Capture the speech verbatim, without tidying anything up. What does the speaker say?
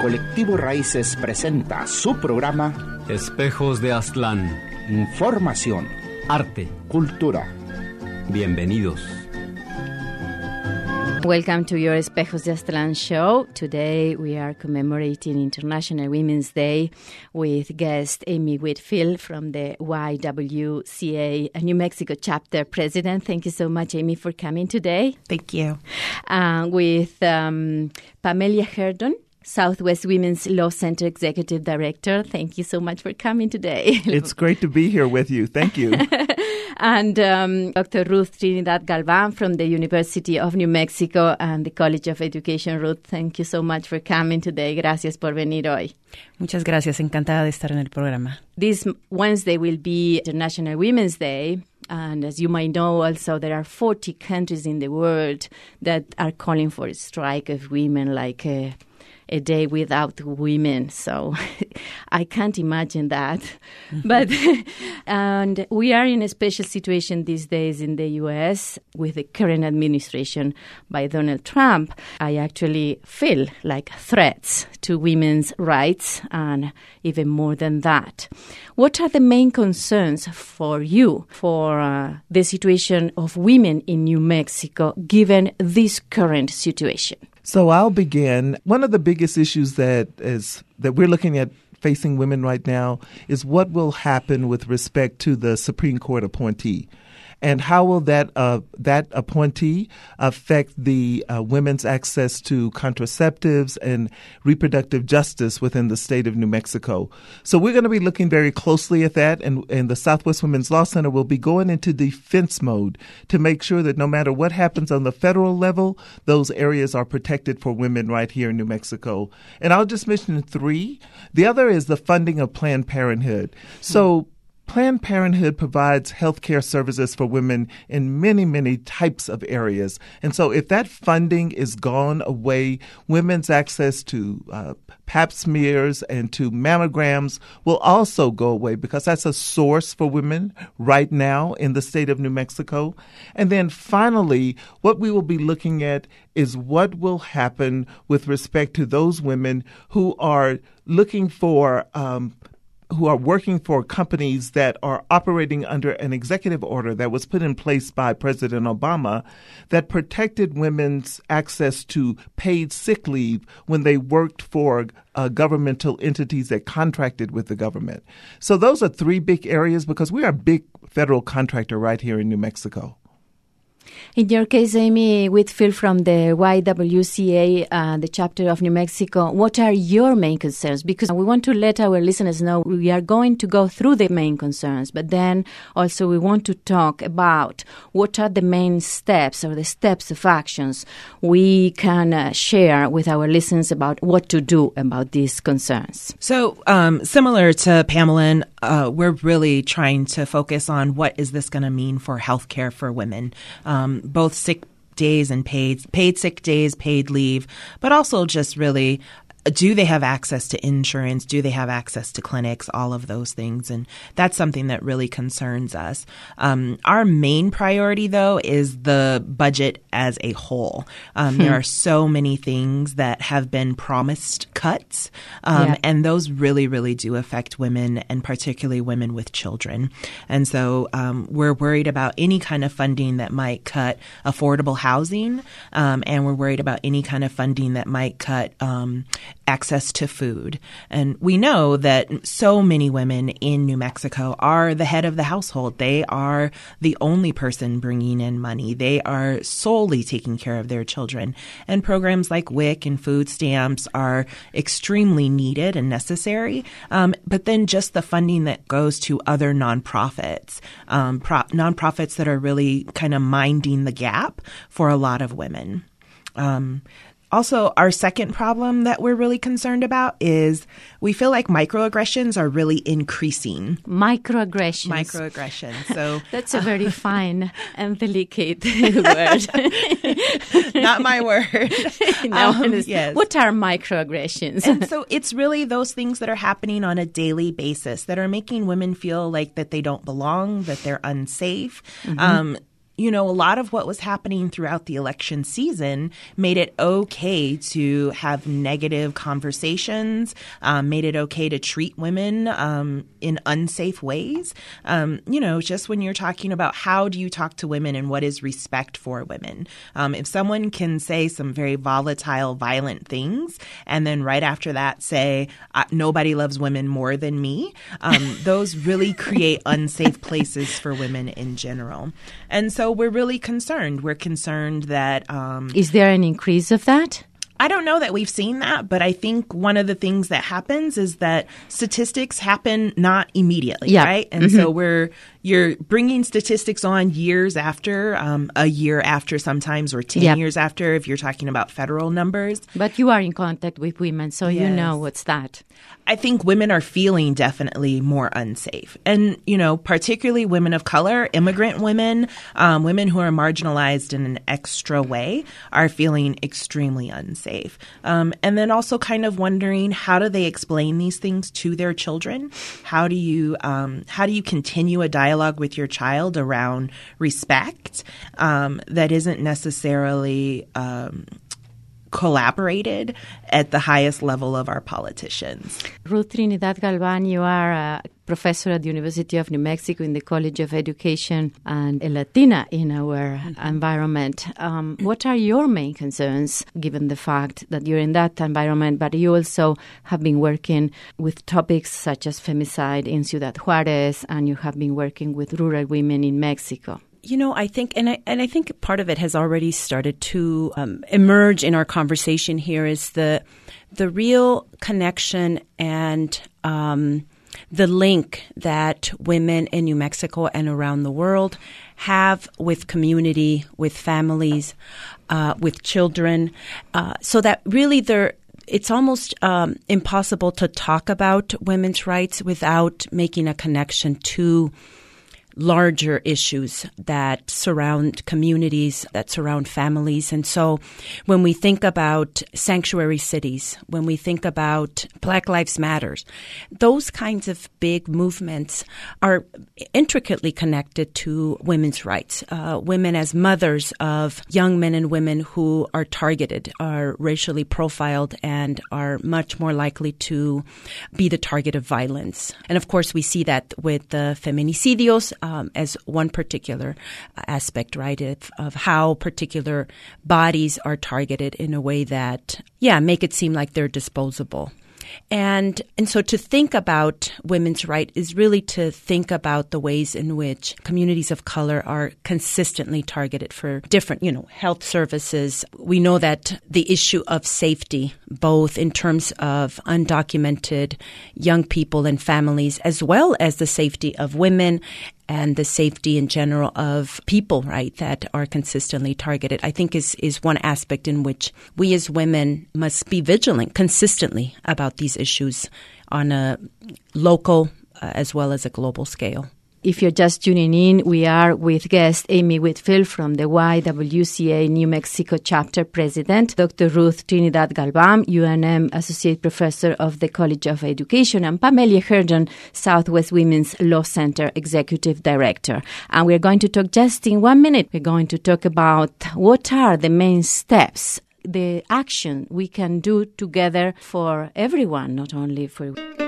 Colectivo Raíces presenta su programa Espejos de Aztlán. Información, arte, cultura. Bienvenidos. Welcome to your Espejos de Aztlán show. Today we are commemorating International Women's Day with guest Amy Whitfield from the Y W C A New Mexico chapter president. Thank you so much, Amy, for coming today. Thank you. Uh, with um, Pamela Herdon, Southwest Women's Law Center Executive Director. Thank you so much for coming today. It's great to be here with you. Thank you. And um, Doctor Ruth Trinidad Galvan from the University of New Mexico and the College of Education. Ruth, thank you so much for coming today. Gracias por venir hoy. Muchas gracias. Encantada de estar en el programa. This Wednesday will be International Women's Day. And as you might know, also, there are forty countries in the world that are calling for a strike of women, like a, a day without women. So I can't imagine that. Mm-hmm. But and we are in a special situation these days in the U S with the current administration by Donald Trump. I actually feel like threats to women's rights and even more than that. What are the main concerns for you for uh, the situation of women in New Mexico given this current situation? So I'll begin. One of the biggest issues that is that we're looking at facing women right now is what will happen with respect to the Supreme Court appointee. And how will that uh, that appointee affect the uh, women's access to contraceptives and reproductive justice within the state of New Mexico? So we're going to be looking very closely at that, and, and the Southwest Women's Law Center will be going into defense mode to make sure that no matter what happens on the federal level, those areas are protected for women right here in New Mexico. And I'll just mention three. The other is the funding of Planned Parenthood. So Planned Parenthood provides health care services for women in many, many types of areas. And so if that funding is gone away, women's access to uh, pap smears and to mammograms will also go away because that's a source for women right now in the state of New Mexico. And then finally, what we will be looking at is what will happen with respect to those women who are looking for um, who are working for companies that are operating under an executive order that was put in place by President Obama that protected women's access to paid sick leave when they worked for uh, governmental entities that contracted with the government. So those are three big areas because we are a big federal contractor right here in New Mexico. In your case, Amy Whitfield from the Y W C A, uh, the chapter of New Mexico, what are your main concerns? Because we want to let our listeners know we are going to go through the main concerns, but then also we want to talk about what are the main steps or the steps of actions we can uh, share with our listeners about what to do about these concerns. So um, similar to Pamela, uh, we're really trying to focus on what is this going to mean for healthcare for women. Um, both sick days and paid paid sick days, paid leave, but also just really, do they have access to insurance? Do they have access to clinics? All of those things. And that's something that really concerns us. Um, our main priority, though, is the budget as a whole. Um, hmm. There are so many things that have been promised cuts, um, yeah. and those really, really do affect women, and particularly women with children. And so um, we're worried about any kind of funding that might cut affordable housing, um, and we're worried about any kind of funding that might cut um, access to food. And we know that so many women in New Mexico are the head of the household. They are the only person bringing in money. They are solely taking care of their children. And programs like W I C and food stamps are extremely needed and necessary. Um, but then just the funding that goes to other nonprofits, um, pro- nonprofits that are really kind of minding the gap for a lot of women. Um, Also, our second problem that we're really concerned about is we feel like microaggressions are really increasing. Microaggressions. Microaggressions. So that's a very fine and delicate word. Not my word. No, um, yes. What are microaggressions? And so it's really those things that are happening on a daily basis that are making women feel like that they don't belong, that they're unsafe. Mm-hmm. Um, you know, a lot of what was happening throughout the election season made it okay to have negative conversations, um, made it okay to treat women um, in unsafe ways. Um, you know, just when you're talking about how do you talk to women and what is respect for women. Um, if someone can say some very volatile, violent things, and then right after that say, nobody loves women more than me, um, those really create unsafe places for women in general. And so we're really concerned. We're concerned that... Um, Is there an increase of that? I don't know that we've seen that, but I think one of the things that happens is that statistics happen not immediately, yeah. right? And mm-hmm. so we're you're bringing statistics on years after, um, a year after sometimes, or ten yep. years after if you're talking about federal numbers. But you are in contact with women, so yes. you know what's that. I think women are feeling definitely more unsafe. And, you know, particularly women of color, immigrant women, um, women who are marginalized in an extra way are feeling extremely unsafe. Um, and then also kind of wondering, how do they explain these things to their children? How do you um, how do you continue a dialogue with your child around respect um, that isn't necessarily um, collaborated at the highest level of our politicians? Ruth Trinidad Galvan, you are a professor at the University of New Mexico in the College of Education and a Latina in our mm-hmm. environment. Um, what are your main concerns, given the fact that you're in that environment, but you also have been working with topics such as femicide in Ciudad Juarez, and you have been working with rural women in Mexico? You know, I think, and I and I think part of it has already started to um, emerge in our conversation here, is the the real connection and um, the link that women in New Mexico and around the world have with community, with families, uh, with children, uh, so that really they're. It's almost um, impossible to talk about women's rights without making a connection to larger issues that surround communities, that surround families. And so when we think about sanctuary cities, when we think about Black Lives Matter, those kinds of big movements are intricately connected to women's rights. Uh, women as mothers of young men and women who are targeted, are racially profiled, and are much more likely to be the target of violence. And of course, we see that with the feminicidios, Um, as one particular aspect, right, of, of how particular bodies are targeted in a way that, yeah, make it seem like they're disposable. And and so to think about women's right is really to think about the ways in which communities of color are consistently targeted for different, you know, health services. We know that the issue of safety, both in terms of undocumented young people and families, as well as the safety of women and the safety in general of people, right, that are consistently targeted, I think is, is one aspect in which we as women must be vigilant consistently about these issues on a local uh, as well as a global scale. If you're just tuning in, we are with guest Amy Whitfield from the Y W C A New Mexico Chapter President, Doctor Ruth Trinidad Galvan, U N M Associate Professor of the College of Education, and Pamela Herndon, Southwest Women's Law Center Executive Director. And we're going to talk just in one minute. We're going to talk about what are the main steps, the action we can do together for everyone, not only for